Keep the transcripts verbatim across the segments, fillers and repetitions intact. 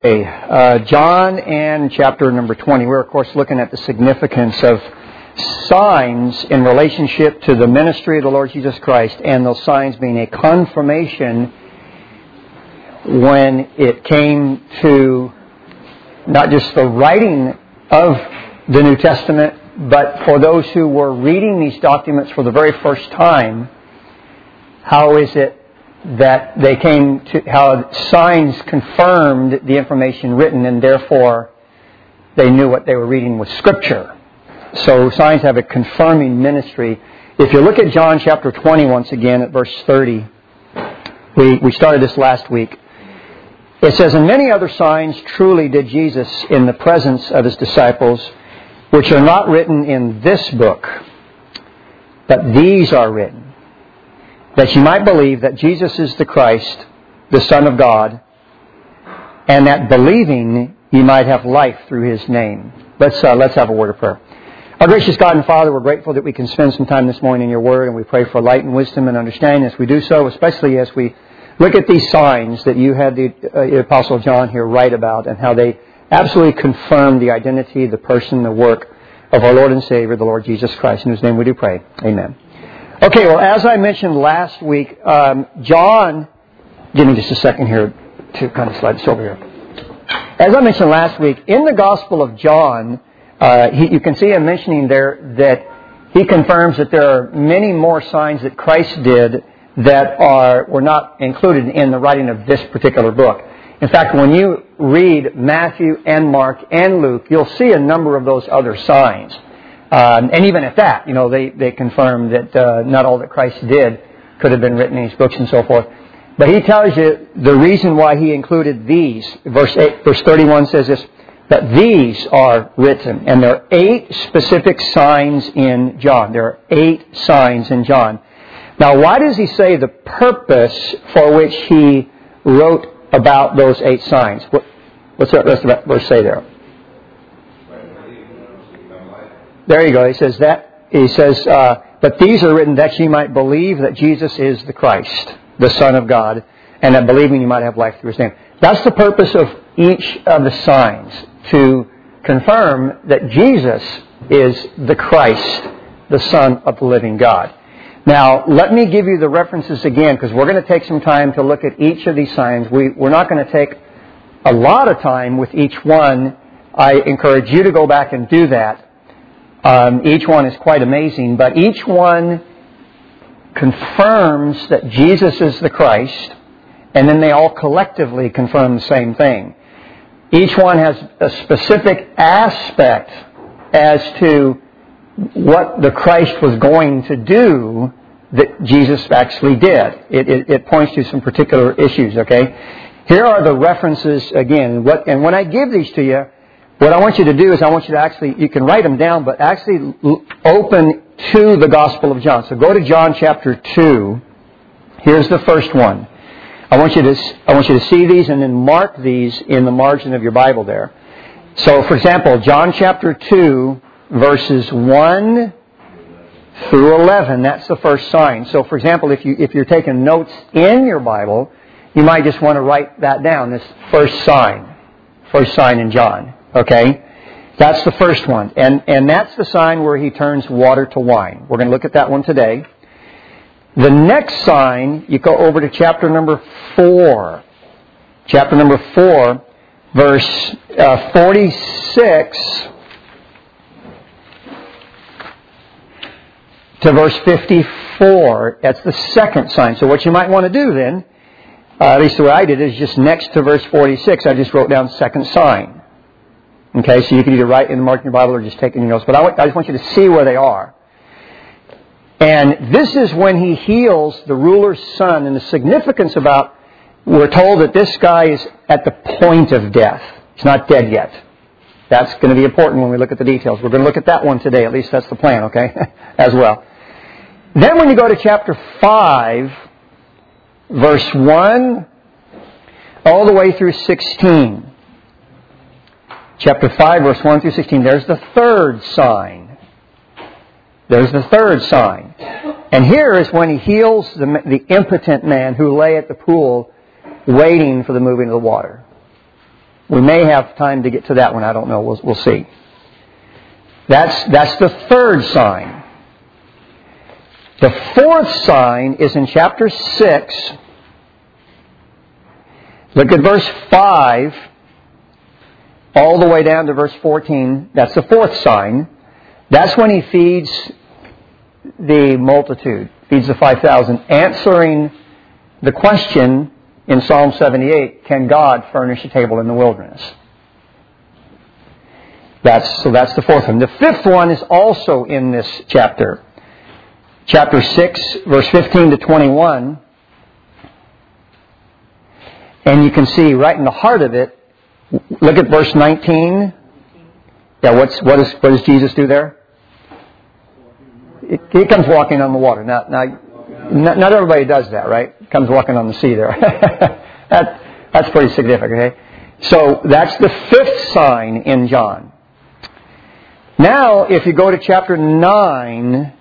Okay, uh, John and chapter number twenty. We're, of course, looking at the significance of signs in relationship to the ministry of the Lord Jesus Christ, and those signs being a confirmation when it came to not just the writing of the New Testament, but for those who were reading these documents for the very first time. How is it that they came to, how signs confirmed the information written, and therefore they knew what they were reading was Scripture. So signs have a confirming ministry. If you look at John chapter twenty once again at verse thirty, we, we started this last week. It says, "And many other signs truly did Jesus in the presence of His disciples, which are not written in this book, but these are written, that you might believe that Jesus is the Christ, the Son of God, and that believing you might have life through His name." Let's uh, let's have a word of prayer. Our gracious God and Father, we're grateful that we can spend some time this morning in Your Word, and we pray for light and wisdom and understanding as we do so, especially as we look at these signs that You had the uh, Apostle John here write about, and how they absolutely confirm the identity, the person, the work of our Lord and Savior, the Lord Jesus Christ, in whose name we do pray. Amen. Okay, well, as I mentioned last week, um, John, give me just a second here to kind of slide this over here. As I mentioned last week, in the Gospel of John, uh, he, you can see him mentioning there that he confirms that there are many more signs that Christ did that are were not included in the writing of this particular book. In fact, when you read Matthew and Mark and Luke, you'll see a number of those other signs. Um, and even at that, you know, they, they confirm that uh, not all that Christ did could have been written in His books and so forth. But He tells you the reason why He included these. Verse eight, verse thirty-one says this, that these are written. And there are eight specific signs in John. There are eight signs in John. Now, why does He say the purpose for which He wrote about those eight signs? What, what's that rest of that verse say there? There you go. He says that. He says, uh, "But these are written that ye might believe that Jesus is the Christ, the Son of God, and that believing you might have life through His name." That's the purpose of each of the signs, to confirm that Jesus is the Christ, the Son of the living God. Now, let me give you the references again, because we're going to take some time to look at each of these signs. We, we're not going to take a lot of time with each one. I encourage you to go back and do that. Um, each one is quite amazing, but each one confirms that Jesus is the Christ, and then they all collectively confirm the same thing. Each one has a specific aspect as to what the Christ was going to do that Jesus actually did. It, it, it points to some particular issues, okay? Here are the references again. What, and when I give these to you, what I want you to do is I want you to actually, you can write them down, but actually open to the Gospel of John. So go to John chapter two. Here's the first one. I want you to, I want you to see these and then mark these in the margin of your Bible there. So, for example, John chapter two, verses one through eleven, that's the first sign. So, for example, if, you, if you're taking notes in your Bible, you might just want to write that down, this first sign. First sign in John. Okay? That's the first one. And and that's the sign where He turns water to wine. We're going to look at that one today. The next sign, you go over to chapter number four. Chapter number four, verse uh, forty-six to verse fifty-four. That's the second sign. So what you might want to do then, uh, at least the way I did, is just next to verse forty-six, I just wrote down second sign. Okay, so you can either write in the mark in your Bible or just take in your notes. But I, I just want you to see where they are. And this is when He heals the ruler's son. And the significance about, we're told that this guy is at the point of death. He's not dead yet. That's going to be important when we look at the details. We're going to look at that one today. At least that's the plan, okay? As well. Then when you go to chapter five, verse one, all the way through sixteen. Chapter five, verse one through sixteen, there's the third sign. There's the third sign. And here is when He heals the, the impotent man who lay at the pool waiting for the moving of the water. We may have time to get to that one. I don't know. We'll, we'll see. That's, that's the third sign. The fourth sign is in chapter six. Look at verse five all the way down to verse fourteen. That's the fourth sign. That's when he feeds the multitude, feeds the five thousand, answering the question in Psalm seventy-eight, can God furnish a table in the wilderness? That's, so that's the fourth one. The fifth one is also in this chapter. Chapter six, verse fifteen to twenty-one. And you can see right in the heart of it, look at verse nineteen. Yeah, what's, what, is, what does Jesus do there? He comes walking on the water. Now, now not everybody does that, right? Comes walking on the sea there. that, that's pretty significant, okay? So that's the fifth sign in John. Now, if you go to chapter nine,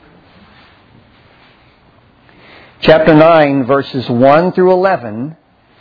chapter nine, verses one through eleven,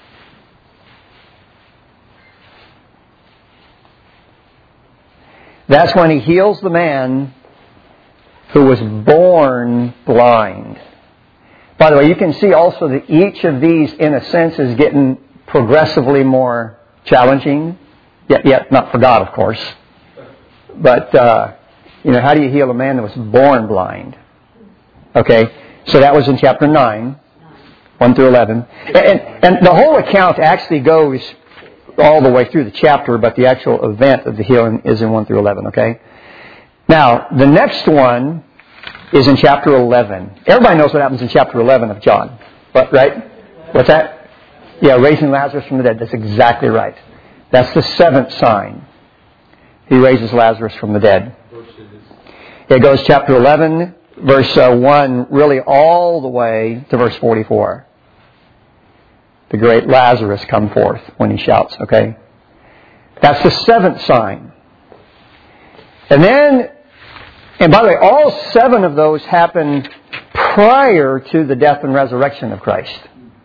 that's when he heals the man who was born blind. By the way, you can see also that each of these, in a sense, is getting progressively more challenging. Yet, yet not for God, of course. But, uh, you know, how do you heal a man that was born blind? Okay, so that was in chapter nine, one through eleven. And, and the whole account actually goes all the way through the chapter, but the actual event of the healing is in one through eleven, okay? Now, the next one is in chapter eleven. Everybody knows what happens in chapter eleven of John. But, right? What's that? Yeah, raising Lazarus from the dead. That's exactly right. That's the seventh sign. He raises Lazarus from the dead. It goes chapter eleven, verse uh, one, really all the way to verse forty-four. The great Lazarus come forth when he shouts, okay? That's the seventh sign. And then, and by the way, all seven of those happen prior to the death and resurrection of Christ.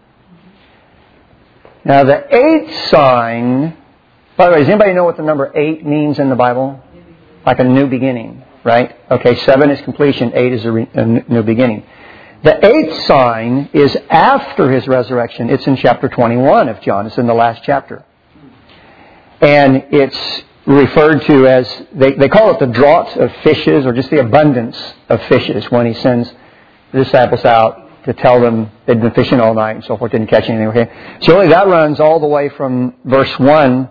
Now, the eighth sign, by the way, does anybody know what the number eight means in the Bible? Like a new beginning, right? Okay, seven is completion, eight is a, re, a new beginning. The eighth sign is after his resurrection. It's in chapter twenty-one of John. It's in the last chapter. And it's referred to as, they, they call it the draught of fishes, or just the abundance of fishes, when he sends the disciples out to tell them they'd been fishing all night and so forth, didn't catch anything. Okay? So really that runs all the way from verse one.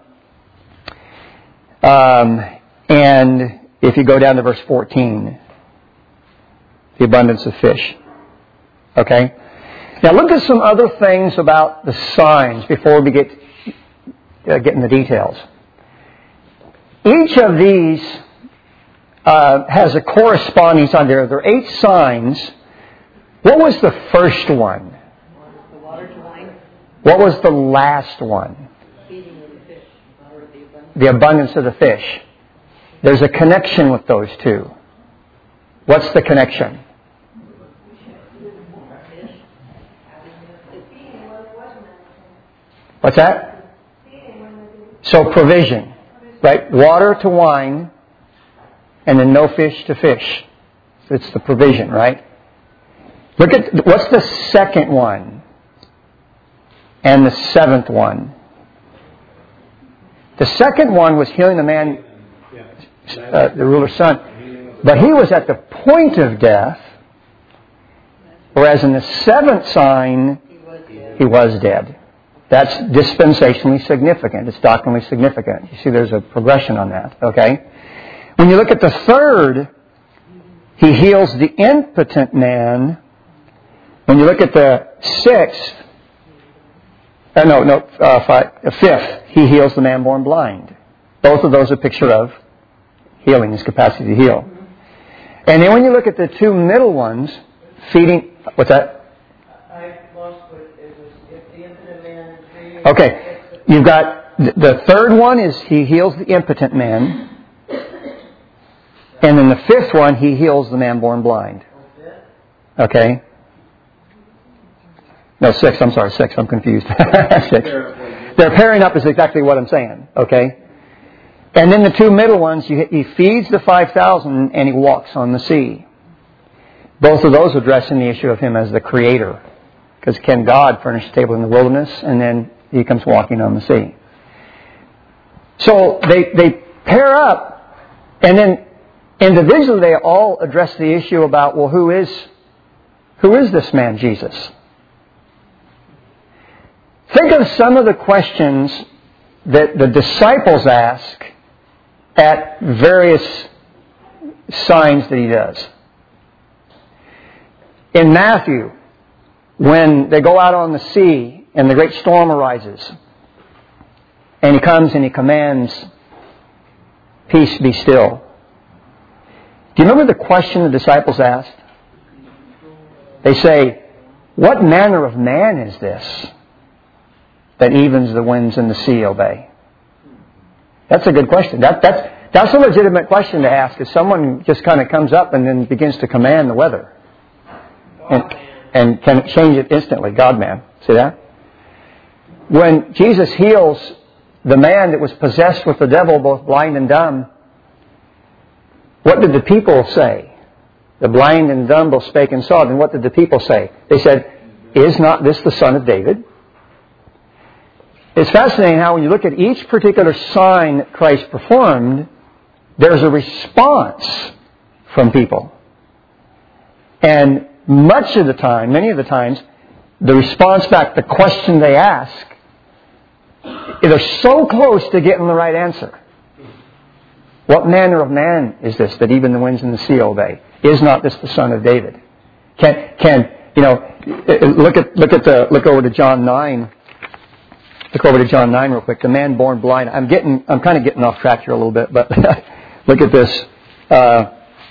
Um, and if you go down to verse fourteen, the abundance of fish. Okay? Now look at some other things about the signs before we get, uh, get in the details. Each of these uh, has a corresponding sign. There are eight signs. What was the first one? The water to wine. What was the last one? Feeding of the fish. Or the abundance. The abundance of the fish. There's a connection with those two. What's the connection? What's that? So provision. Right? Water to wine, and then no fish to fish. It's the provision, right? Look at, what's the second one? And the seventh one? The second one was healing the man, uh, the ruler's son. But he was at the point of death, whereas in the seventh sign, he was dead. That's dispensationally significant. It's doctrinally significant. You see, there's a progression on that. Okay? When you look at the third, he heals the impotent man. When you look at the sixth, uh, no, no, uh, five, uh, fifth, he heals the man born blind. Both of those are a picture of healing, his capacity to heal. And then when you look at the two middle ones, feeding, what's that? Okay, you've got the third one is he heals the impotent man. And then the fifth one, he heals the man born blind. Okay? No, six, I'm sorry, six, I'm confused. six. They're pairing up is exactly what I'm saying, okay? And then the two middle ones, he feeds the five thousand and he walks on the sea. Both of those addressing the issue of him as the creator. Because can God furnish a table in the wilderness? And then he comes walking on the sea. So they, they pair up, and then individually they all address the issue about, well, who is, who is this man, Jesus? Think of some of the questions that the disciples ask at various signs that he does. In Matthew, when they go out on the sea and the great storm arises, and he comes and he commands, peace be still. Do you remember the question the disciples asked? They say, what manner of man is this that evens the winds and the sea obey? That's a good question. That, that's, that's a legitimate question to ask if someone just kind of comes up and then begins to command the weather. And, and can change it instantly. God-man. See that? When Jesus heals the man that was possessed with the devil, both blind and dumb, what did the people say? The blind and dumb both spake and saw. Then what did the people say? They said, is not this the Son of David? It's fascinating how when you look at each particular sign that Christ performed, there's a response from people. And much of the time, many of the times, the response back, the question they ask, they're so close to getting the right answer. What manner of man is this that even the winds and the sea obey? Is not this the Son of David? Can, can you know, look at, look at the, look over to John nine. Look over to John nine real quick. The man born blind. I'm getting, I'm kind of getting off track here a little bit, but look at this. Uh,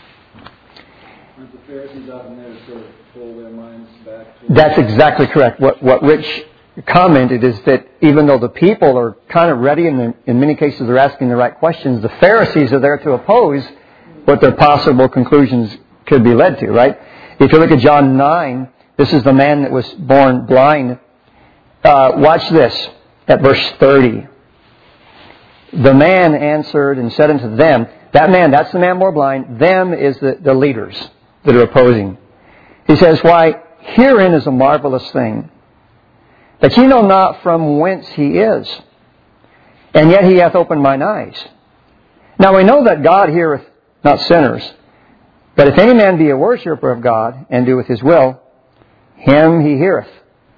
That's exactly correct. What what Rich commented is that even though the people are kind of ready, and in many cases they're asking the right questions, the Pharisees are there to oppose what their possible conclusions could be led to, right? If you look at John nine, this is the man that was born blind. Uh, watch this at verse thirty. The man answered and said unto them, that man, that's the man born blind, them is the, the leaders that are opposing. He says, why, herein is a marvelous thing, that ye know not from whence he is, and yet he hath opened mine eyes. Now we know that God heareth not sinners, but if any man be a worshipper of God, and doeth his will, him he heareth.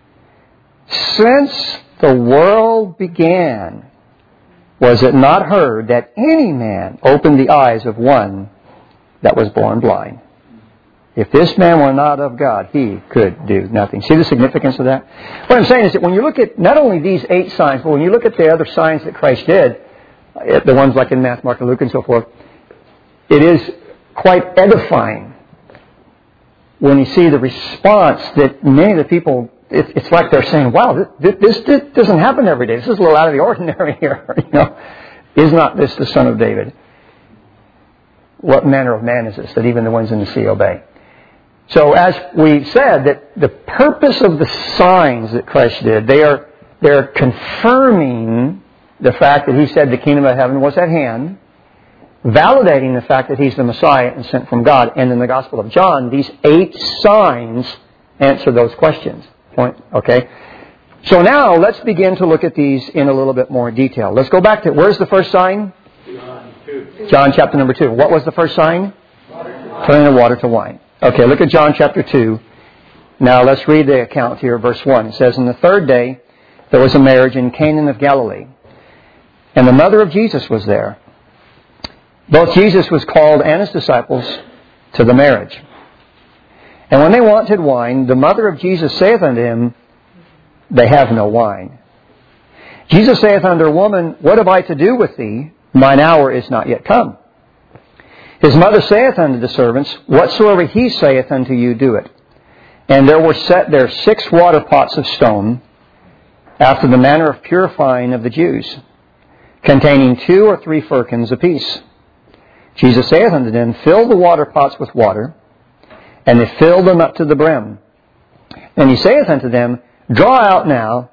Since the world began, was it not heard that any man opened the eyes of one that was born blind? If this man were not of God, he could do nothing. See the significance of that? What I'm saying is that when you look at not only these eight signs, but when you look at the other signs that Christ did, the ones like in Matthew, Mark, and Luke and so forth, it is quite edifying when you see the response that many of the people, it's like they're saying, wow, this, this, this doesn't happen every day. This is a little out of the ordinary here. You know, is not this the Son of David? What manner of man is this that even the winds in the sea obey? So as we said, that the purpose of the signs that Christ did, they are they're confirming the fact that He said the kingdom of heaven was at hand, validating the fact that He's the Messiah and sent from God. And in the Gospel of John, these eight signs answer those questions. Point. Okay? So now let's begin to look at these in a little bit more detail. Let's go back to, where's the first sign? John two. John chapter number two. What was the first sign? Turning the water to wine. Okay, look at John chapter two. Now let's read the account here, verse one. It says, "In the third day there was a marriage in Canaan of Galilee, and the mother of Jesus was there. Both Jesus was called and his disciples to the marriage. And when they wanted wine, the mother of Jesus saith unto him, They have no wine. Jesus saith unto her, Woman, what have I to do with thee? Mine hour is not yet come. His mother saith unto the servants, Whatsoever he saith unto you, do it. And there were set there six water pots of stone, after the manner of purifying of the Jews, containing two or three firkins apiece. Jesus saith unto them, Fill the water pots with water. And they filled them up to the brim. And he saith unto them, Draw out now,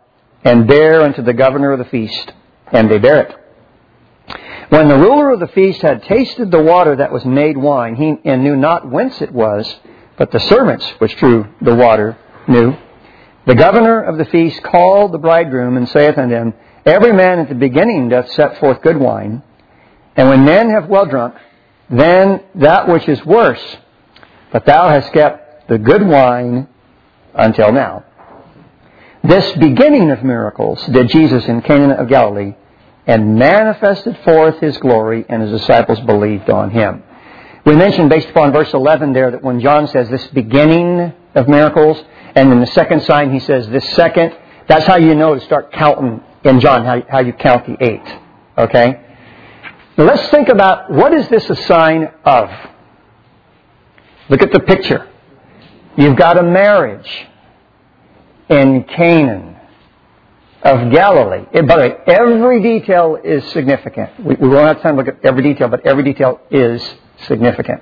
and bear unto the governor of the feast. And they bear it. When the ruler of the feast had tasted the water that was made wine, he and knew not whence it was, but the servants which drew the water knew. The governor of the feast called the bridegroom, and saith unto him, Every man at the beginning doth set forth good wine, and when men have well drunk, then that which is worse. But thou hast kept the good wine until now. This beginning of miracles did Jesus in Cana of Galilee, and manifested forth His glory, and His disciples believed on Him. We mentioned, based upon verse eleven there, that when John says this beginning of miracles, and in the second sign he says this second, that's how you know to start counting in John, how, how you count the eight. Okay? Now let's think about, what is this a sign of? Look at the picture. You've got a marriage in Canaan of Galilee. By the way, every detail is significant. We, we won't have time to look at every detail, but every detail is significant.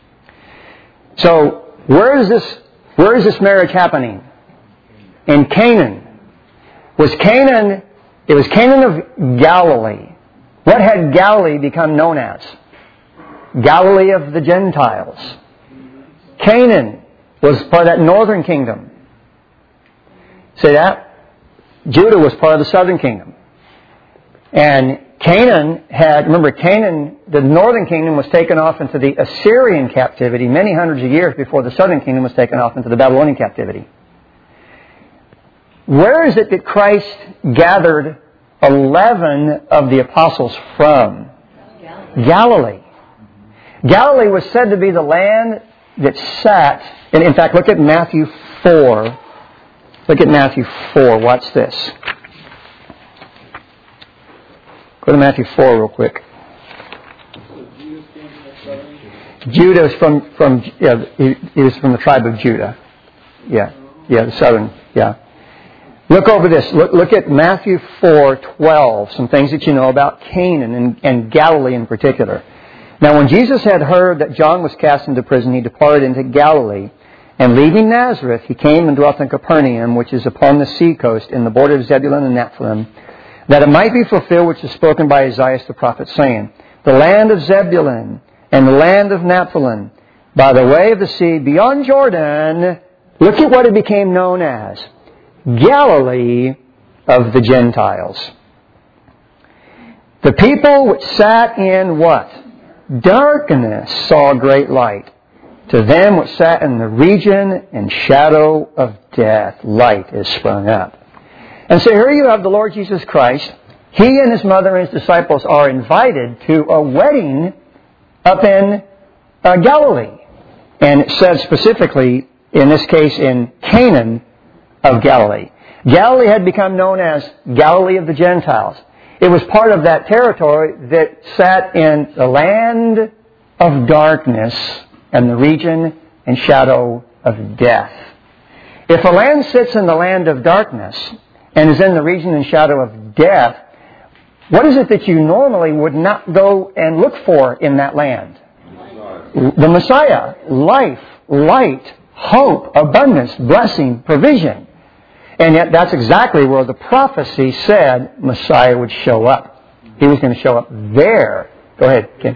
So, where is this, where is this marriage happening? In Canaan. Was Canaan, it was Canaan of Galilee. What had Galilee become known as? Galilee of the Gentiles. Canaan was part of that northern kingdom. See that? Judah was part of the southern kingdom. And Canaan had, remember Canaan, the northern kingdom was taken off into the Assyrian captivity many hundreds of years before the southern kingdom was taken off into the Babylonian captivity. Where is it that Christ gathered eleven of the apostles from? Galilee. Galilee. Galilee was said to be the land that sat, and in fact, look at Matthew four. Look at Matthew four. Watch this. Go to Matthew four real quick. Judah is from, from yeah, he, he is from the tribe of Judah. Yeah, yeah, the southern, yeah. Look over this. Look, look at Matthew four twelve. Some things that you know about Canaan and, and Galilee in particular. Now, when Jesus had heard that John was cast into prison, He departed into Galilee. And leaving Nazareth, He came and dwelt in Capernaum, which is upon the sea coast, in the border of Zebulun and Naphtali, that it might be fulfilled which is spoken by Isaiah the prophet, saying, The land of Zebulun and the land of Naphtali, by the way of the sea, beyond Jordan, look at what it became known as, Galilee of the Gentiles. The people which sat in what? Darkness saw great light. To them which sat in the region and shadow of death, light is sprung up. And so here you have the Lord Jesus Christ. He and His mother and His disciples are invited to a wedding up in uh, Galilee. And it says specifically, in this case, in Canaan of Galilee. Galilee had become known as Galilee of the Gentiles. It was part of that territory that sat in the land of darkness and the region and shadow of death. If a land sits in the land of darkness and is in the region and shadow of death, what is it that you normally would not go and look for in that land? The Messiah. Life, light, hope, abundance, blessing, provision. And yet that's exactly where the prophecy said Messiah would show up. He was going to show up there. Go ahead, Ken.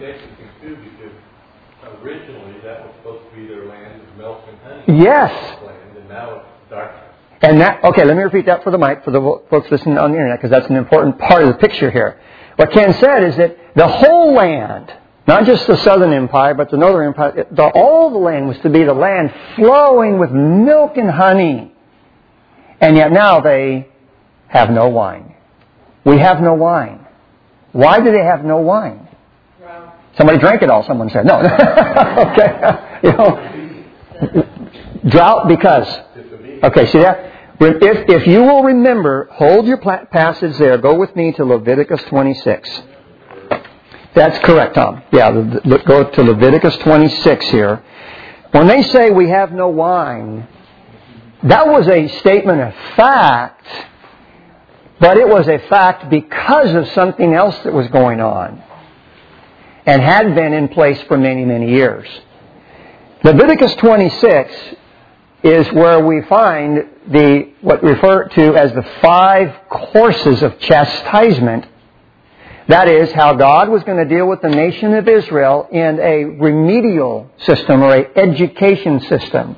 Originally, that was supposed to be their land of milk and honey. Yes. And now it's darkness. And that, okay, let me repeat that for the mic, for the folks listening on the internet, because that's an important part of the picture here. What Ken said is that the whole land, not just the southern empire, but the northern empire, the, all the land was to be the land flowing with milk and honey. And yet now they have no wine. We have no wine. Why do they have no wine? Somebody drank it all, someone said. No. Okay. You know, drought because. Okay, see that? If, if you will remember, hold your passage there. Go with me to Leviticus twenty-six. That's correct, Tom. Yeah, go to Leviticus twenty-six here. When they say we have no wine, that was a statement of fact, but it was a fact because of something else that was going on and had been in place for many, many years. Leviticus twenty-six is where we find the what we refer to as the five courses of chastisement. That is how God was going to deal with the nation of Israel in a remedial system or an education system,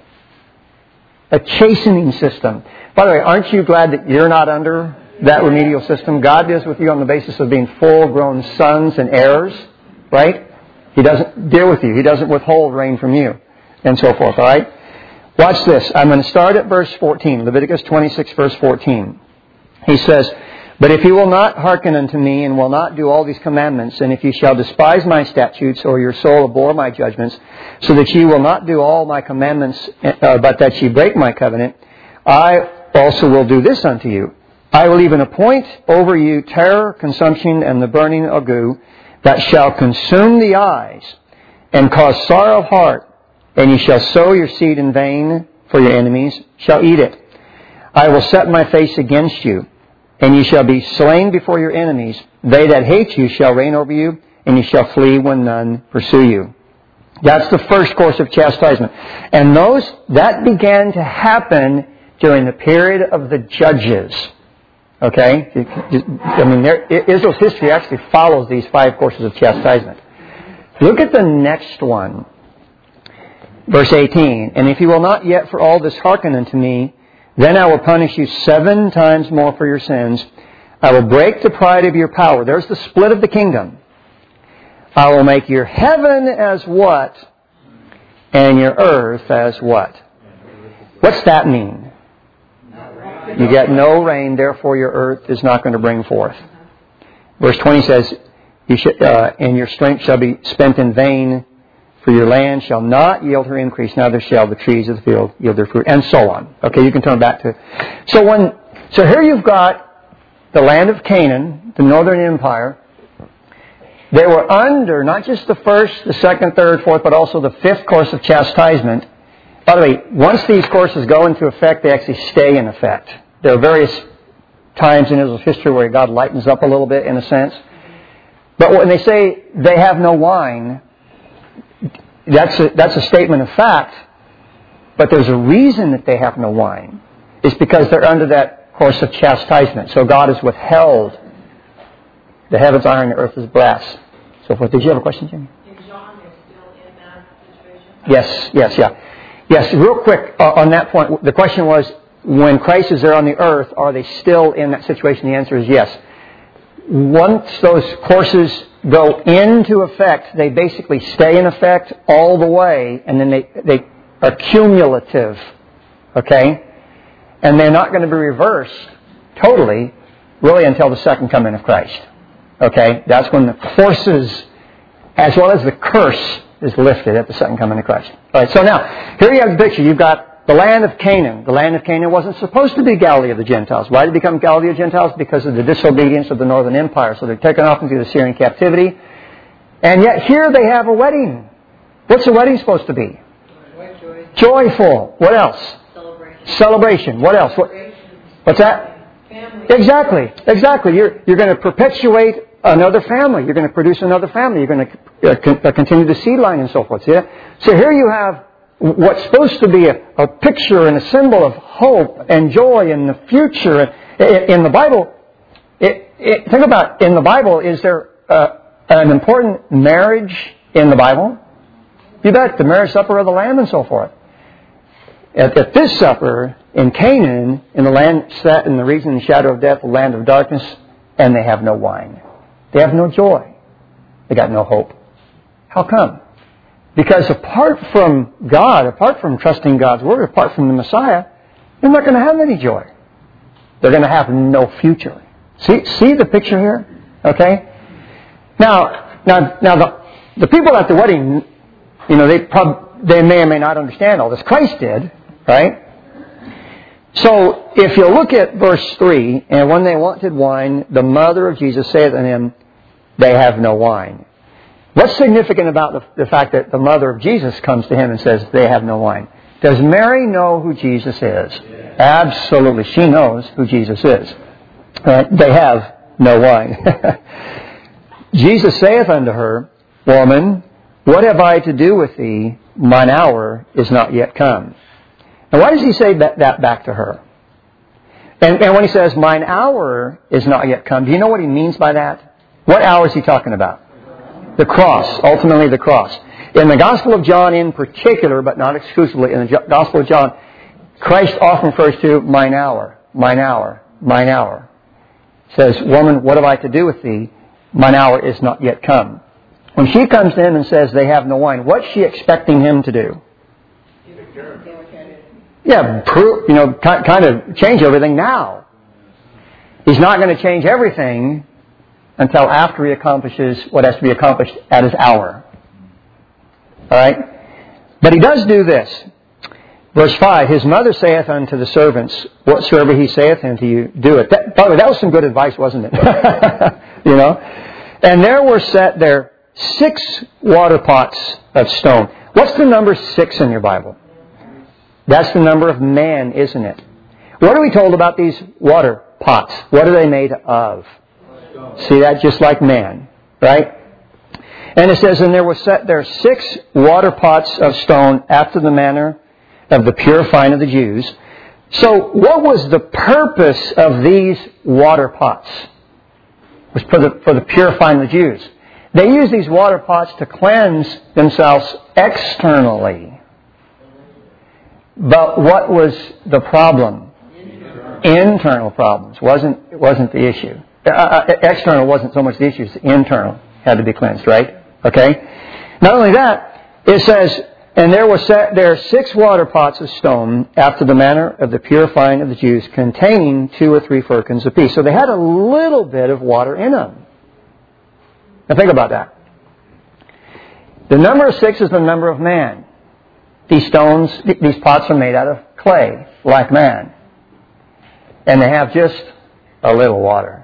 a chastening system. By the way, aren't you glad that you're not under that remedial system? God deals with you on the basis of being full-grown sons and heirs, right? He doesn't deal with you. He doesn't withhold rain from you, and so forth, all right? Watch this. I'm going to start at verse fourteen, Leviticus twenty-six, verse fourteen. He says, "But if you will not hearken unto me, and will not do all these commandments, and if you shall despise my statutes, or your soul abhor my judgments, so that ye will not do all my commandments, uh, but that ye break my covenant, I also will do this unto you. I will even appoint over you terror, consumption, and the burning ague, that shall consume the eyes, and cause sorrow of heart. And ye shall sow your seed in vain, for your enemies shall eat it. I will set my face against you, and ye shall be slain before your enemies. They that hate you shall reign over you, and ye shall flee when none pursue you." That's the first course of chastisement. And those that began to happen during the period of the judges. Okay? I mean, there, Israel's history actually follows these five courses of chastisement. Look at the next one. Verse eighteen, "And if you will not yet for all this hearken unto me, then I will punish you seven times more for your sins. I will break the pride of your power." There's the split of the kingdom. "I will make your heaven as what? And your earth as what?" What's that mean? You get no rain, therefore your earth is not going to bring forth. Verse twenty says, you should, uh, "And your strength shall be spent in vain, for your land shall not yield her increase, neither shall the trees of the field yield their fruit," and so on. Okay, you can turn back to... So when, so here you've got the land of Canaan, the northern empire. They were under not just the first, the second, third, fourth, but also the fifth course of chastisement. By the way, once these courses go into effect, they actually stay in effect. There are various times in Israel's history where God lightens up a little bit, in a sense. But when they say they have no wine, that's a, that's a statement of fact. But there's a reason that they have no wine. It's because they're under that course of chastisement. So God has withheld. The heavens are iron, the earth is brass. So forth. Did you have a question, Jimmy? And John is still in that situation? Yes, yes, yeah. Yes, real quick uh, on that point. The question was, when Christ is there on the earth, are they still in that situation? The answer is yes. Once those courses go into effect, they basically stay in effect all the way, and then they, they are cumulative. Okay? And they're not going to be reversed totally, really, until the second coming of Christ. Okay? That's when the courses, as well as the curse, is lifted at the second coming of Christ. All right, so now, here you have the picture. You've got the land of Canaan. The land of Canaan wasn't supposed to be Galilee of the Gentiles. Why did it become Galilee of the Gentiles? Because of the disobedience of the northern empire. So they're taken off into the Syrian captivity. And yet here they have a wedding. What's the wedding supposed to be? Joy. Joyful. What else? Celebration. Celebration. What else? What, what's that? Family. Exactly. Exactly. You're, you're going to perpetuate another family. You're going to produce another family. You're going to uh, con- uh, continue the seed line and so forth. See that? So here you have what's supposed to be a, a picture and a symbol of hope and joy in the future. In, in the Bible, it, it, think about, in the Bible, is there uh, an important marriage in the Bible? You bet, the marriage supper of the Lamb and so forth. At, at this supper in Canaan, in the land set in the region and shadow of death, the land of darkness, and they have no wine. They have no joy. They got no hope. How come? Because apart from God, apart from trusting God's Word, apart from the Messiah, they're not going to have any joy. They're going to have no future. See, see the picture here? Okay? Now, now, now the, the people at the wedding, you know, they prob- they may or may not understand all this. Christ did, right? So, if you look at verse three, "And when they wanted wine, the mother of Jesus saith unto him, they have no wine." What's significant about the, the fact that the mother of Jesus comes to him and says, they have no wine? Does Mary know who Jesus is? Yeah. Absolutely. She knows who Jesus is. Right? They have no wine. Jesus saith unto her, "Woman, what have I to do with thee? Mine hour is not yet come." And why does he say that, that back to her? And, and when he says, mine hour is not yet come, do you know what he means by that? What hour is he talking about? The cross, ultimately the cross. In the Gospel of John in particular, but not exclusively, in the Gospel of John, Christ often refers to mine hour, mine hour, mine hour. Says, woman, what have I to do with thee? Mine hour is not yet come. When she comes to him and says they have no wine, what's she expecting him to do? Yeah, you know, kind of change everything now. He's not going to change everything until after he accomplishes what has to be accomplished at his hour. All right? But he does do this. Verse five, his mother saith unto the servants, whatsoever he saith unto you, do it. That, by the way, that was some good advice, wasn't it? You know? And there were set there six water pots of stone. What's the number six in your Bible? That's the number of man, isn't it? What are we told about these water pots? What are they made of? See that? Just like man, right? And it says, and there were set there six water pots of stone after the manner of the purifying of the Jews. So what was the purpose of these water pots? It was for the, for the purifying of the Jews. They used these water pots to cleanse themselves externally. But what was the problem? Internal problems. Wasn't, wasn't the issue. Uh, external wasn't so much the issue, it's internal. Had to be cleansed, right? Okay? Not only that, it says, and there were set there six water pots of stone after the manner of the purifying of the Jews, containing two or three firkins apiece. So they had a little bit of water in them. Now think about that. The number of six is the number of man. These stones, these pots are made out of clay, like man. And they have just a little water.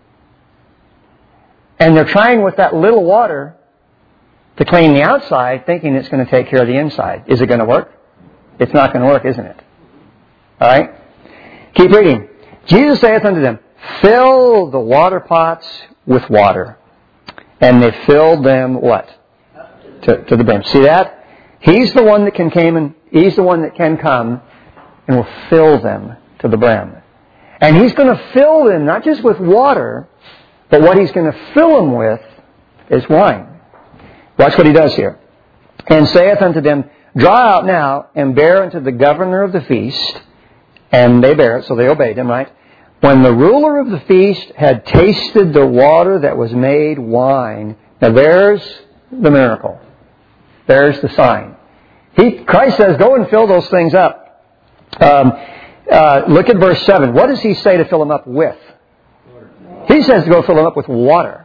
And they're trying with that little water to clean the outside, thinking it's going to take care of the inside. Is it going to work? It's not going to work, isn't it? All right? Keep reading. Jesus saith unto them, fill the water pots with water. And they filled them what? To, to the brim. See that? He's the one that can came and He's the one that can come and will fill them to the brim. And He's going to fill them not just with water, but what He's going to fill them with is wine. Watch what He does here. And saith unto them, draw out now and bear unto the governor of the feast. And they bear it, so they obeyed Him, right? When the ruler of the feast had tasted the water that was made wine. Now there's the miracle. There's the sign. He, Christ says, go and fill those things up. Um, uh, look at verse seven. What does He say to fill them up with? He says to go fill them up with water.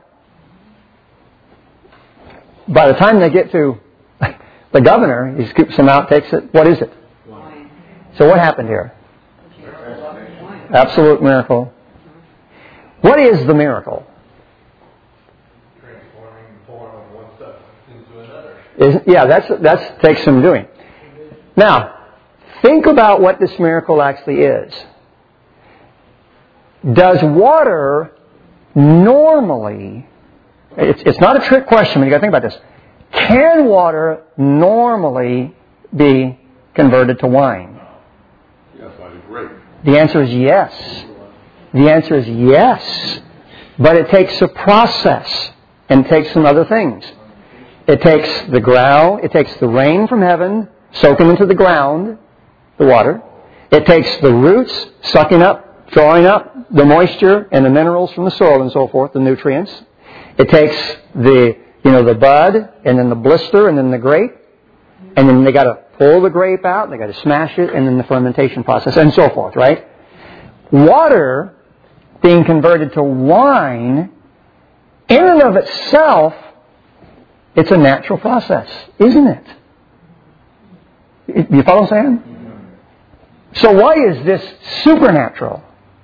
By the time they get to the governor, he scoops them out, takes it. What is it? Wine. So what happened here? Absolute miracle. What is the miracle? Transforming the form of one stuff into another. Is, yeah, that's that's takes some doing. Now, think about what this miracle actually is. Does water normally, it's, it's not a trick question, but you got to think about this. Can water normally be converted to wine? Yes, I agree. The answer is yes. The answer is yes. But it takes a process and takes some other things. It takes the ground, it takes the rain from heaven, soaking into the ground, the water. It takes the roots, sucking up, drawing up the moisture and the minerals from the soil and so forth, the nutrients. It takes the, you know, the bud and then the blister and then the grape. And then they got to pull the grape out, they got to smash it, and then the fermentation process and so forth, right? Water being converted to wine, in and of itself, it's a natural process, isn't it? You follow what I'm saying? So why is this supernatural?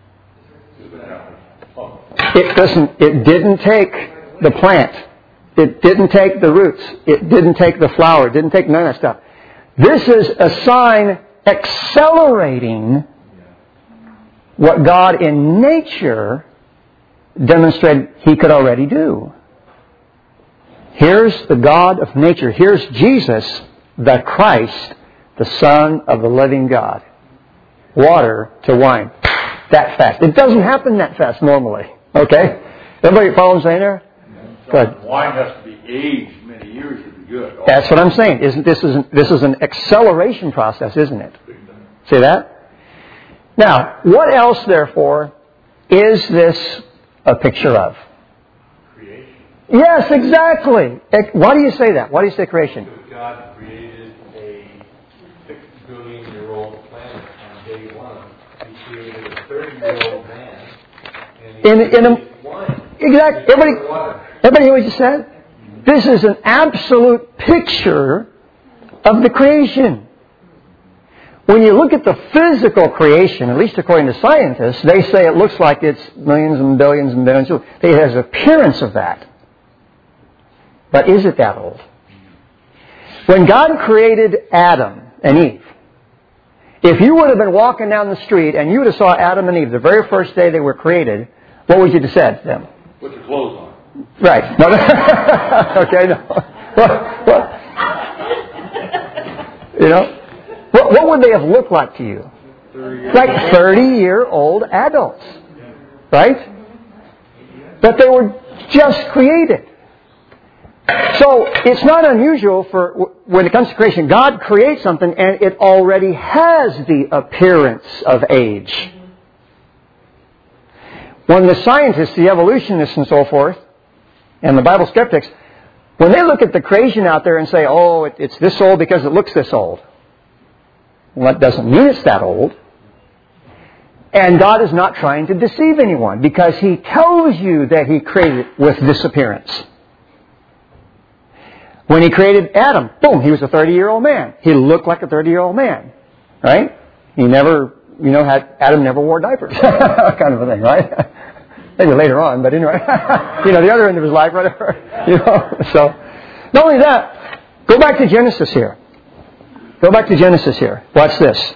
It doesn't. It didn't take the plant. It didn't take the roots. It didn't take the flower. It didn't take none of that stuff. This is a sign accelerating what God in nature demonstrated He could already do. Here's the God of nature. Here's Jesus, the Christ, the Son of the living God. Water to wine. That fast. It doesn't happen that fast normally. Okay? Everybody follow what I'm saying there? Good. Wine has to be aged many years to be good. That's what I'm saying. Isn't this is this is an acceleration process, isn't it? See that? Now, what else, therefore, is this a picture of? Creation. Yes, exactly. Why do you say that? Why do you say creation? Because God created a six billion year old planet on day one. He created a thirty year old man. And he In in a wine. exactly. Everybody, Water. everybody hear what you said? This is an absolute picture of the creation. When you look at the physical creation, at least according to scientists, they say it looks like it's millions and billions and billions. It has an appearance of that. But is it that old? When God created Adam and Eve, if you would have been walking down the street and you would have saw Adam and Eve the very first day they were created, what would you have said to them? Put your clothes on. Right. No, okay, no. What, what? You know? What, what would they have looked like to you? Like thirty-year-old adults. Right? But they were just created. So, it's not unusual for, when it comes to creation, God creates something and it already has the appearance of age. When the scientists, the evolutionists and so forth, and the Bible skeptics, when they look at the creation out there and say, oh, it, it's this old because it looks this old. Well, that doesn't mean it's that old. And God is not trying to deceive anyone because He tells you that He created it with this appearance. When He created Adam, boom, he was a thirty-year-old man. He looked like a thirty-year-old man. Right? He never, you know, had Adam never wore diapers. Kind of a thing, right? Maybe later on, but anyway. You know, the other end of his life, whatever. You know, so. Not only that, go back to Genesis here. Go back to Genesis here. Watch this.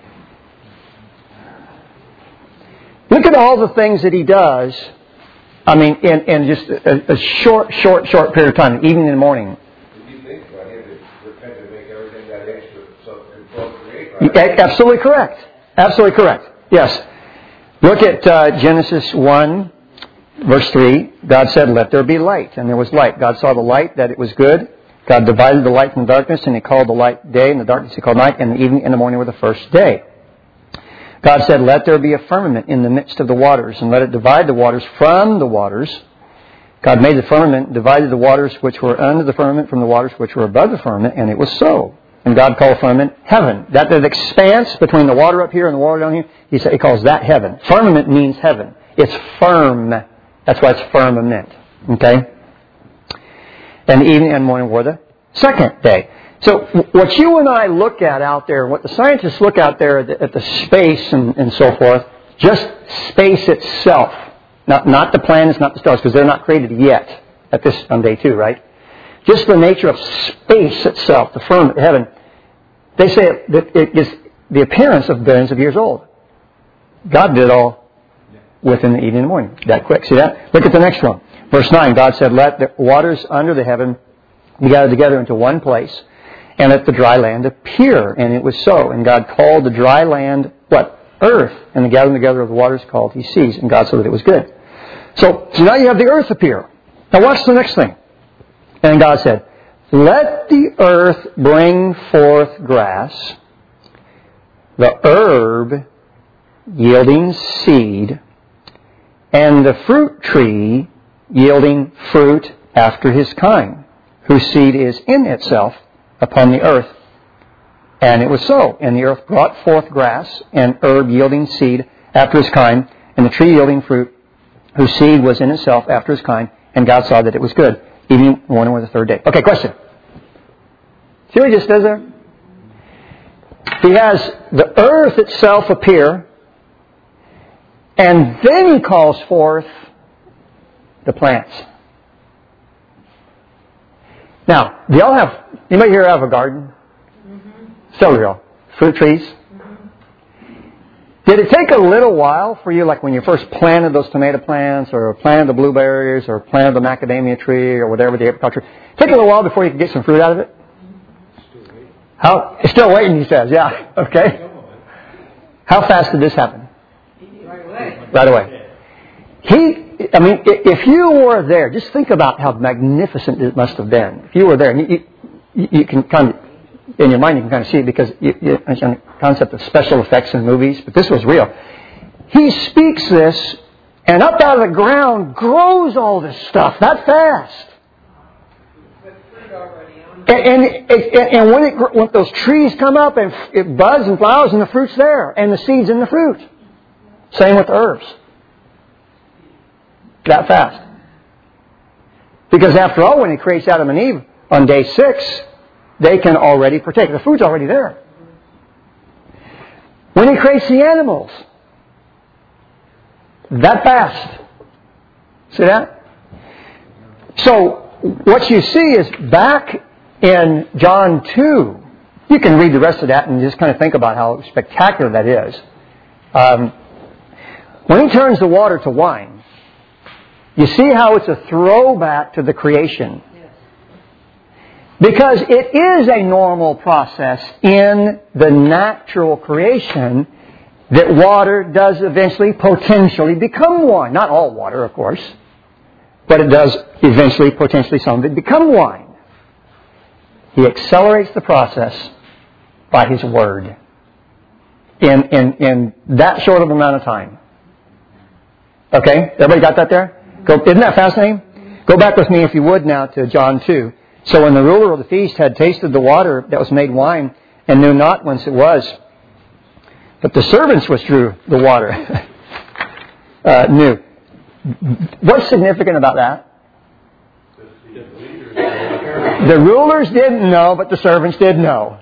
Look at all the things that He does, I mean, in, in just a, a short, short, short period of time, evening and morning. If you think about it, it's repent to make everything that extra so it can procreate, right? Absolutely correct. Absolutely correct. Yes. Look at uh, Genesis one, verse three. God said, let there be light. And there was light. God saw the light, that it was good. God divided the light from the darkness, and He called the light day, and the darkness He called night, and the evening and the morning were the first day. God said, let there be a firmament in the midst of the waters, and let it divide the waters from the waters. God made the firmament, divided the waters which were under the firmament from the waters which were above the firmament, and it was so. And God called firmament heaven. That the expanse between the water up here and the water down here, He said He calls that heaven. Firmament means heaven. It's firm. That's why it's firmament. Okay? And the evening and morning were the second day. So what you and I look at out there, what the scientists look out there at the, at the space and, and so forth, just space itself. Not, not the planets, not the stars, because they're not created yet at this on day two, right? Just the nature of space itself, the firmament, heaven. They say that it is the appearance of billions of years old. God did it all within the evening and the morning. That quick. See that? Look at the next one. Verse nine, God said, let the waters under the heaven be gathered together into one place, and let the dry land appear. And it was so. And God called the dry land, what? Earth. And the gathering together of the waters called He seas. And God saw that it was good. So, so now you have the earth appear. Now watch the next thing. And God said, let the earth bring forth grass, the herb yielding seed, and the fruit tree yielding fruit after his kind, whose seed is in itself upon the earth. And it was so. And the earth brought forth grass, and herb yielding seed after his kind, and the tree yielding fruit, whose seed was in itself after his kind. And God saw that it was good. Evening, morning, or the third day. Okay, question. See what He just does there? He has the earth itself appear, and then He calls forth the plants. Now, do y'all have, anybody here have a garden? Mm-hmm. So y'all. Fruit trees? Mm-hmm. Did it take a little while for you, like when you first planted those tomato plants, or planted the blueberries, or planted the macadamia tree, or whatever, the apricot tree? Take a little while before you could get some fruit out of it? How? Still waiting, he says. Yeah. Okay. How fast did this happen? Right away. Right away. He, I mean, if you were there, just think about how magnificent it must have been. If you were there, and you, you, you can kind of, in your mind, you can kind of see it because you, you understand the concept of special effects in movies, but this was real. He speaks this, and up out of the ground grows all this stuff that fast. With fruit already on. And, and, and, and when, it, when those trees come up and it buds and flowers and the fruit's there and the seeds in the fruit. Same with the herbs. That fast. Because after all, when He creates Adam and Eve on day six, they can already partake. The food's already there. When He creates the animals, that fast. See that? So, what you see is back in John two, you can read the rest of that and just kind of think about how spectacular that is. Um, when He turns the water to wine, you see how it's a throwback to the creation. Because it is a normal process in the natural creation that water does eventually potentially become wine. Not all water, of course, but it does eventually potentially some of it become wine. He accelerates the process by His Word in, in, in that short of amount of time. Okay? Everybody got that there? Go, isn't that fascinating? Go back with me, if you would, now to John two. So when the ruler of the feast had tasted the water that was made wine and knew not whence it was, but the servants which drew the water uh, knew. What's significant about that? The rulers didn't know, but the servants did know.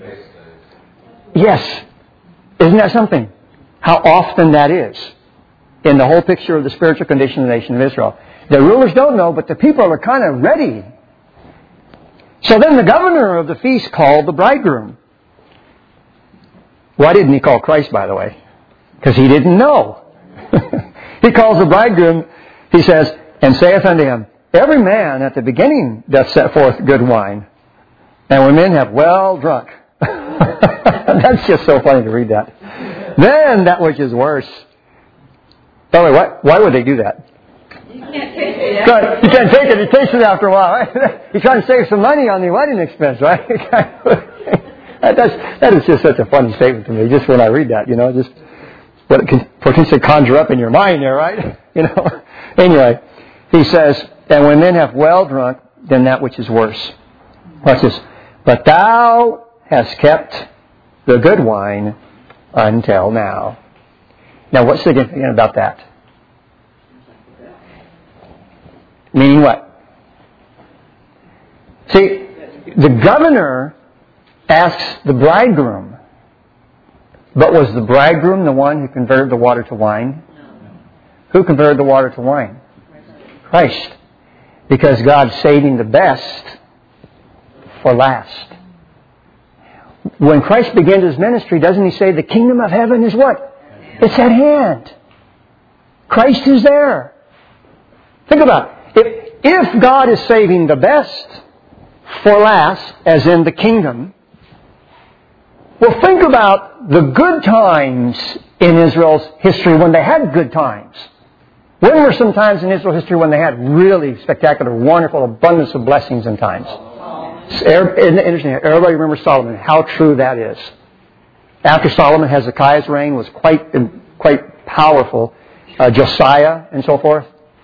Yes. Isn't that something? How often that is in the whole picture of the spiritual condition of the nation of Israel. The rulers don't know, but the people are kind of ready. So then the governor of the feast called the bridegroom. Why didn't he call Christ, by the way? Because he didn't know. He calls the bridegroom, he says, and saith unto him, every man at the beginning doth set forth good wine, and when men have well drunk. That's just so funny to read that. Then that which is worse. By the way, why, why would they do that? You can't taste it. Good. You can't take it. You taste it after a while, right? You're trying to save some money on the wedding expense, right? That's, that is just such a funny statement to me, just when I read that, you know, just what it can potentially conjure up in your mind there, right? You know. Anyway, he says, and when men have well drunk, then that which is worse. Watch this. But thou hast kept the good wine until now. Now, what's significant about that? Meaning what? See, the governor asks the bridegroom, but was the bridegroom the one who converted the water to wine? No. Who converted the water to wine? Christ. Because God's saving the best for last. When Christ begins His ministry, doesn't He say the kingdom of heaven is what? It's at hand. Christ is there. Think about it. If, if God is saving the best for last, as in the kingdom, well, think about the good times in Israel's history when they had good times. When were some times in Israel's history when they had really spectacular, wonderful, abundance of blessings and times? Interesting. Everybody remembers Solomon. How true that is. After Solomon, Hezekiah's reign was quite quite powerful. Uh, Josiah and so forth.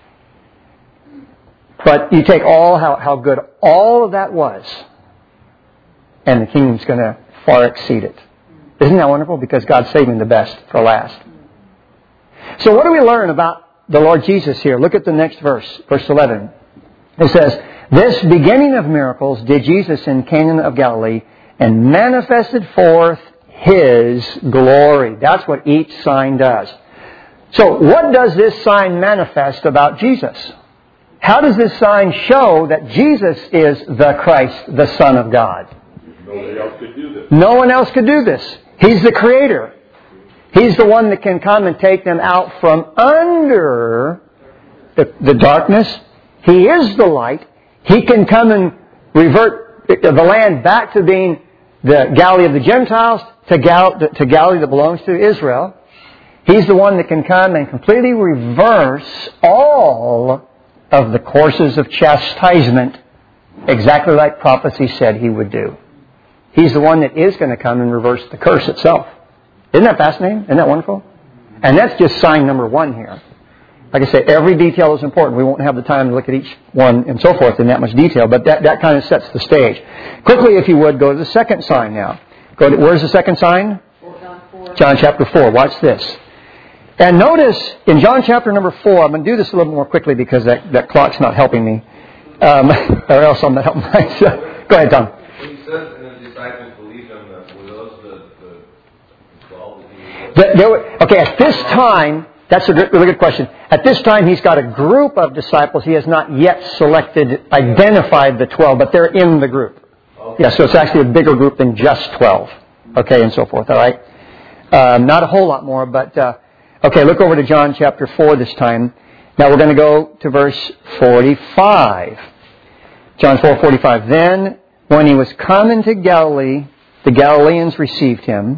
But you take all how, how good all of that was, and the kingdom's going to far exceed it. Isn't that wonderful? Because God's saving the best for last. So what do we learn about the Lord Jesus here? Look at the next verse, verse eleven. It says, this beginning of miracles did Jesus in Cana of Galilee, and manifested forth His glory. That's what each sign does. So what does this sign manifest about Jesus? How does this sign show that Jesus is the Christ, the Son of God? Nobody else could do this. No one else could do this. He's the Creator. He's the one that can come and take them out from under the, the darkness. He is the light. He can come and revert the land back to being the Galilee of the Gentiles to, Gal- to Galilee that belongs to Israel. He's the one that can come and completely reverse all of the courses of chastisement, exactly like prophecy said He would do. He's the one that is going to come and reverse the curse itself. Isn't that fascinating? Isn't that wonderful? And that's just sign number one here. Like I say, every detail is important. We won't have the time to look at each one and so forth in that much detail, but that, that kind of sets the stage. Quickly, if you would, go to the second sign now. Go to, where's the second sign? John chapter four. Watch this. And notice in John chapter number four, I'm going to do this a little more quickly because that, that clock's not helping me. Um, or else I'm not helping myself. Go ahead, Tom. When he says, and the disciples believed him, that were those the, the twelve that he was? The, there were, okay, at this time, that's a really good question. At this time, he's got a group of disciples. He has not yet selected, identified the twelve, but they're in the group. Okay. Yeah, so it's actually a bigger group than just twelve. Okay, and so forth, all right? Um, not a whole lot more, but... Uh, okay, look over to John chapter four this time. Now we're going to go to verse forty-five. John four forty-five. Then, when he was come into Galilee, the Galileans received him,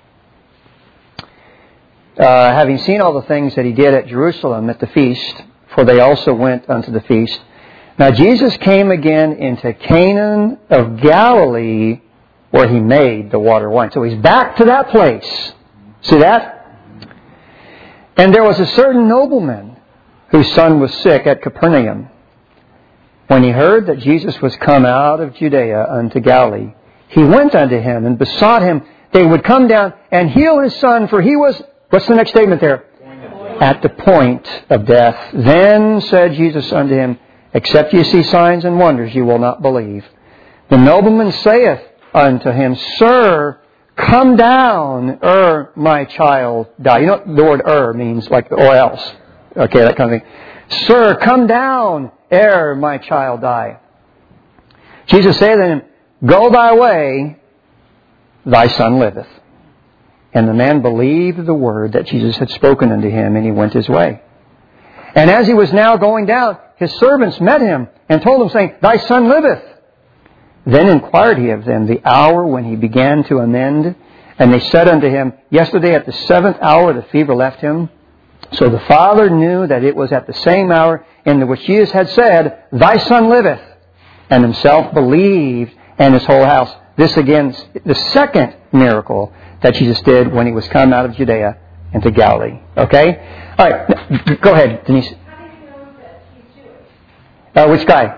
uh, having seen all the things that he did at Jerusalem at the feast, for they also went unto the feast. Now Jesus came again into Canaan of Galilee, where he made the water wine. So he's back to that place. See that? And there was a certain nobleman whose son was sick at Capernaum. When he heard that Jesus was come out of Judea unto Galilee, he went unto him and besought him they would come down and heal his son, for he was, what's the next statement there? At the point of death. Then said Jesus unto him, except ye see signs and wonders, ye will not believe. The nobleman saith unto him, Sir, come down, ere my child die. You know the word "er" means like or else. Okay, that kind of thing. Sir, come down, ere my child die. Jesus saith unto him, Go thy way, thy son liveth. And the man believed the word that Jesus had spoken unto him, and he went his way. And as he was now going down, his servants met him, and told him, saying, Thy son liveth. Then inquired he of them the hour when he began to amend. And they said unto him, Yesterday at the seventh hour the fever left him. So the father knew that it was at the same hour in the which Jesus had said, Thy son liveth. And himself believed, and his whole house. This again, the second miracle that Jesus did when he was come out of Judea into Galilee. Okay? All right. Go ahead, Denise. How do you know that he's Jewish? Uh, which guy?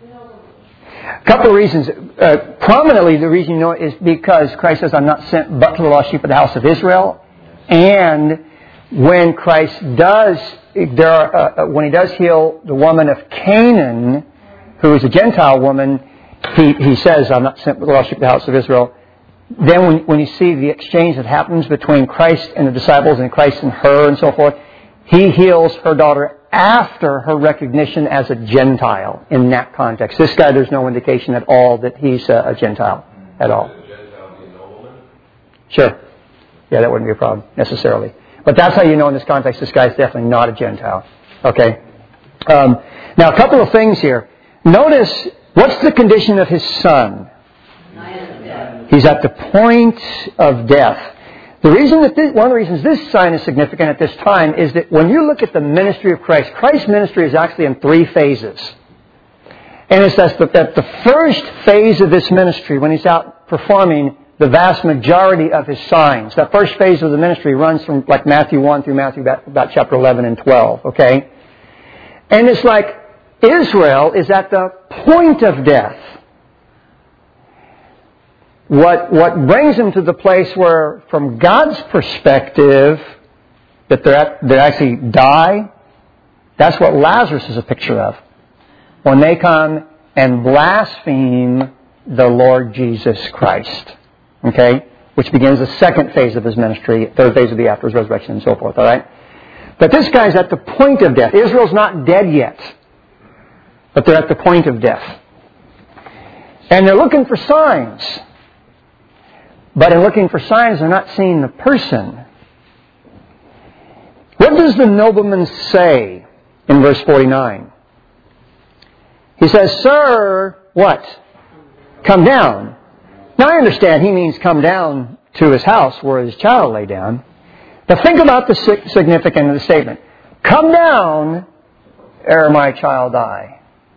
A couple of reasons. Uh, prominently, the reason you know it is because Christ says, I'm not sent but to the lost sheep of the house of Israel. And when Christ does, there are, uh, when He does heal the woman of Canaan, who is a Gentile woman, He, he says, I'm not sent but the lost sheep of the house of Israel. Then when, when you see the exchange that happens between Christ and the disciples and Christ and her and so forth, He heals her daughter after her recognition as a Gentile in that context. This guy, there's no indication at all that he's a, a Gentile at all. Is a Gentile be a nobleman? Sure. Yeah, that wouldn't be a problem necessarily. But that's how you know in this context this guy's definitely not a Gentile. Okay? Um, now, a couple of things here. Notice, what's the condition of his son? He's at the point of death. The reason that this, one of the reasons this sign is significant at this time is that when you look at the ministry of Christ, Christ's ministry is actually in three phases. And it's that the, that the first phase of this ministry, when He's out performing the vast majority of His signs, that first phase of the ministry runs from like Matthew one through Matthew about, about chapter eleven and twelve, okay? And it's like Israel is at the point of death. What, what brings them to the place where, from God's perspective, that they're at, they actually die, that's what Lazarus is a picture of. When they come and blaspheme the Lord Jesus Christ. Okay? Which begins the second phase of His ministry, third phase will be after His resurrection and so forth, alright? But this guy's at the point of death. Israel's not dead yet. But they're at the point of death. And they're looking for signs. But in looking for signs, they're not seeing the person. What does the nobleman say in verse forty-nine? He says, Sir, what? Come down. Now I understand he means come down to his house where his child lay down. But think about the significance of the statement. Come down ere my child die.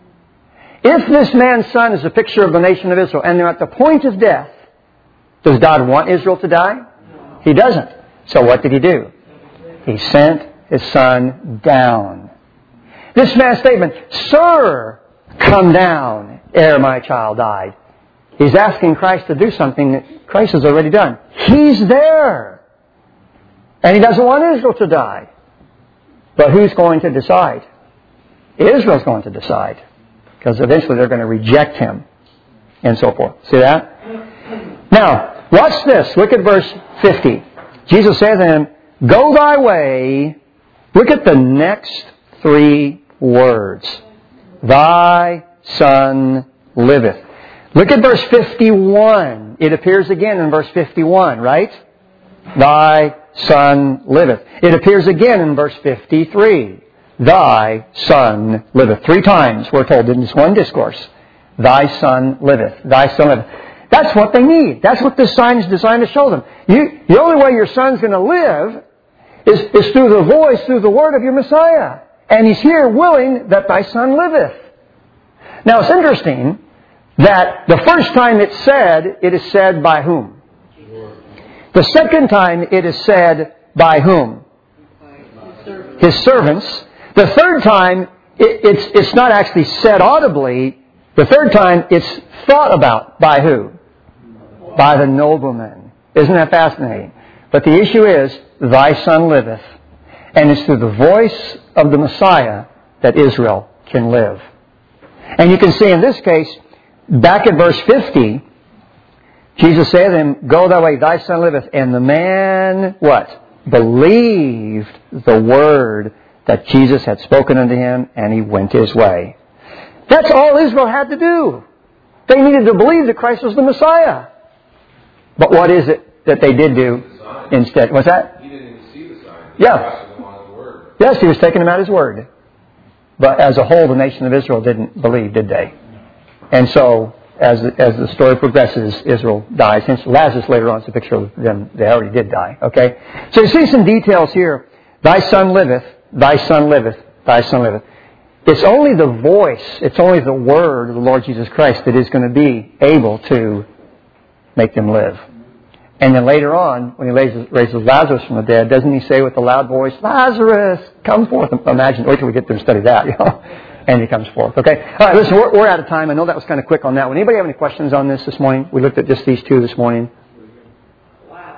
If this man's son is a picture of the nation of Israel and they're at the point of death, does God want Israel to die? No. He doesn't. So what did he do? He sent his son down. This man's statement, Sir, come down ere my child died. He's asking Christ to do something that Christ has already done. He's there. And he doesn't want Israel to die. But who's going to decide? Israel's going to decide. Because eventually they're going to reject him. And so forth. See that? Now, watch this. Look at verse fifty. Jesus said to him, Go thy way. Look at the next three words. Thy son liveth. Look at verse fifty-one. It appears again in verse fifty-one, right? Thy son liveth. It appears again in verse fifty-three. Thy son liveth. Three times we're told in this one discourse. Thy son liveth. Thy son liveth. That's what they need. That's what this sign is designed to show them. You, the only way your son's going to live is, is through the voice, through the word of your Messiah. And he's here willing that thy son liveth. Now it's interesting that the first time it's said, it is said by whom? The second time it is said by whom? His servants. The third time it, it's, it's not actually said audibly. The third time it's thought about by who? By the nobleman. Isn't that fascinating? But the issue is, thy son liveth. And it's through the voice of the Messiah that Israel can live. And you can see in this case, back at verse fifty, Jesus said to him, Go thy way, thy son liveth. And the man, what? Believed the word that Jesus had spoken unto him, and he went his way. That's all Israel had to do. They needed to believe that Christ was the Messiah. But what is it that they did do instead? What's that? He didn't even see the sign. Yeah. Yes, he was taking him at his word. But as a whole, the nation of Israel didn't believe, did they? And so, as as the story progresses, Israel dies. Hence, Lazarus later on is a picture of them. They already did die. Okay? So you see some details here. Thy son liveth, thy son liveth, thy son liveth. It's only the voice, it's only the word of the Lord Jesus Christ that is going to be able to make them live. And then later on, when he raises, raises Lazarus from the dead, doesn't he say with a loud voice, Lazarus, come forth. Imagine, wait till we get there and study that, you know. And he comes forth, okay? All right, listen, we're, we're out of time. I know that was kind of quick on that one. Anybody have any questions on this this morning? We looked at just these two this morning. Wow.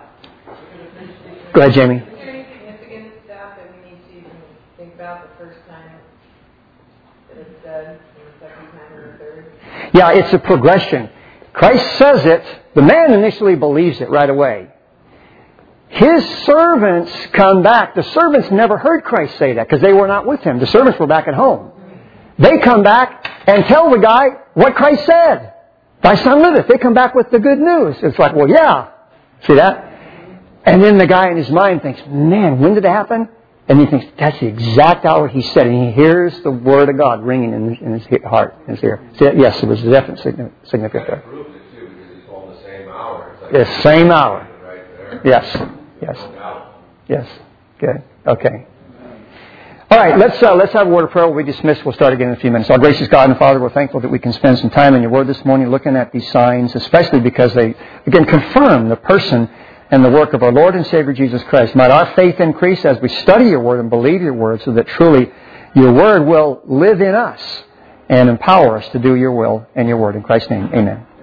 Go ahead, Jamie. Is there any significance to that that we need to even think about the first time that it's said, and the second time or the third? Yeah, it's a progression. Christ says it. The man initially believes it right away. His servants come back. The servants never heard Christ say that because they were not with him. The servants were back at home. They come back and tell the guy what Christ said. Thy son liveth. They come back with the good news. It's like, well, yeah. See that? And then the guy in his mind thinks, man, when did it happen? And he thinks, that's the exact hour he said. And he hears the word of God ringing in his, in his heart, in his ear. See, yes, it was definitely significant there. The same hour. Yes. Yes. Yes. Good. Okay. All right. Let's uh, let's have a word of prayer. We'll be dismissed. We'll start again in a few minutes. Our gracious God and Father, we're thankful that we can spend some time in Your Word this morning looking at these signs, especially because they, again, confirm the person and the work of our Lord and Savior Jesus Christ. Might our faith increase as we study Your Word and believe Your Word so that truly Your Word will live in us and empower us to do Your will and Your Word. In Christ's name, amen.